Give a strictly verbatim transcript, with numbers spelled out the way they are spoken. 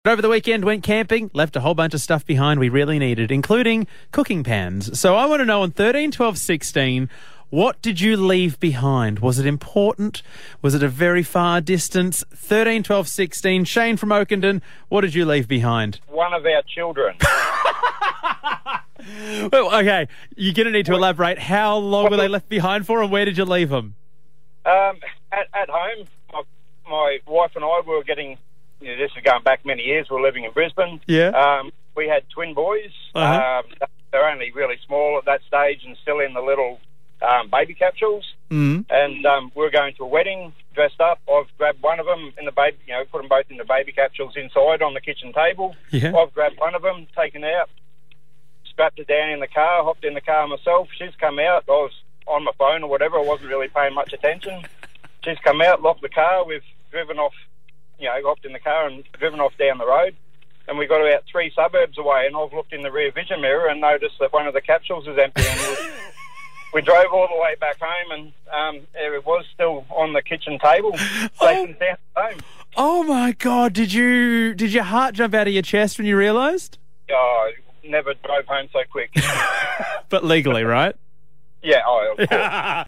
Over the weekend, went camping, left a whole bunch of stuff behind we really needed, including cooking pans. So I want to know on thirteen, twelve, sixteen, what did you leave behind? Was it important? Was it a very far distance? thirteen, twelve, sixteen, Shane from Oakenden, what did you leave behind? One of our children. Well, okay, you're going to need to elaborate. How long were they left behind for and where did you leave them? Um, at, at home, my, my wife and I were getting... You know, this is going back many years. We were living in Brisbane. Yeah. Um, we had twin boys. Uh-huh. Um, they're only really small at that stage and still in the little um, baby capsules. Mm. And um, we were going to a wedding, dressed up. I've grabbed one of them in the baby, you know, put them both in the baby capsules inside on the kitchen table. Yeah. I've grabbed one of them, taken out, strapped it down in the car, hopped in the car myself. She's come out. I was on my phone or whatever. I wasn't really paying much attention. She's come out, locked the car. We've driven off. You know, hopped in the car and driven off down the road. And we got about three suburbs away, and I've looked in the rear vision mirror and noticed that one of the capsules is empty. And we, we drove all the way back home, and um, there it was still on the kitchen table, safe and sound home. Oh my God! Did you did your heart jump out of your chest when you realised? Oh, never drove home so quick. But legally, right? Yeah, oh, of course.